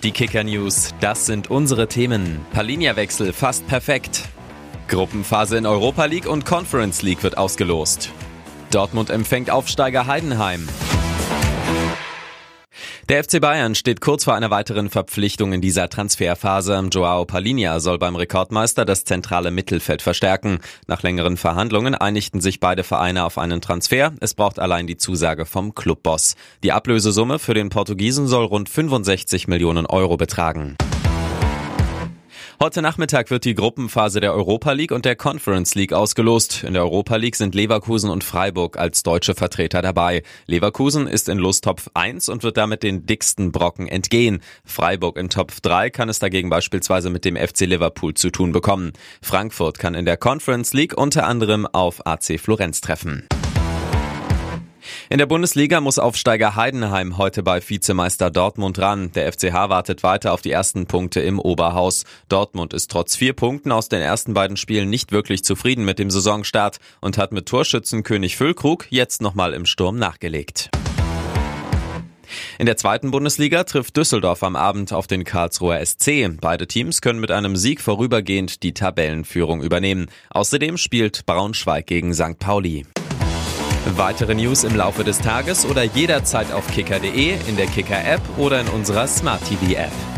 Die Kicker-News, das sind unsere Themen. Palhinha-Wechsel fast perfekt. Gruppenphase in Europa League und Conference League wird ausgelost. Dortmund empfängt Aufsteiger Heidenheim. Der FC Bayern steht kurz vor einer weiteren Verpflichtung in dieser Transferphase. João Palhinha soll beim Rekordmeister das zentrale Mittelfeld verstärken. Nach längeren Verhandlungen einigten sich beide Vereine auf einen Transfer. Es braucht allein die Zusage vom Clubboss. Die Ablösesumme für den Portugiesen soll rund 65 Millionen Euro betragen. Heute Nachmittag wird die Gruppenphase der Europa League und der Conference League ausgelost. In der Europa League sind Leverkusen und Freiburg als deutsche Vertreter dabei. Leverkusen ist in Lusttopf 1 und wird damit den dicksten Brocken entgehen. Freiburg in Topf 3 kann es dagegen beispielsweise mit dem FC Liverpool zu tun bekommen. Frankfurt kann in der Conference League unter anderem auf AC Florenz treffen. In der Bundesliga muss Aufsteiger Heidenheim heute bei Vizemeister Dortmund ran. Der FCH wartet weiter auf die ersten Punkte im Oberhaus. Dortmund ist trotz 4 Punkten aus den ersten beiden Spielen nicht wirklich zufrieden mit dem Saisonstart und hat mit Torschützenkönig Füllkrug jetzt nochmal im Sturm nachgelegt. In der zweiten Bundesliga trifft Düsseldorf am Abend auf den Karlsruher SC. Beide Teams können mit einem Sieg vorübergehend die Tabellenführung übernehmen. Außerdem spielt Braunschweig gegen St. Pauli. Weitere News im Laufe des Tages oder jederzeit auf kicker.de, in der Kicker-App oder in unserer Smart-TV-App.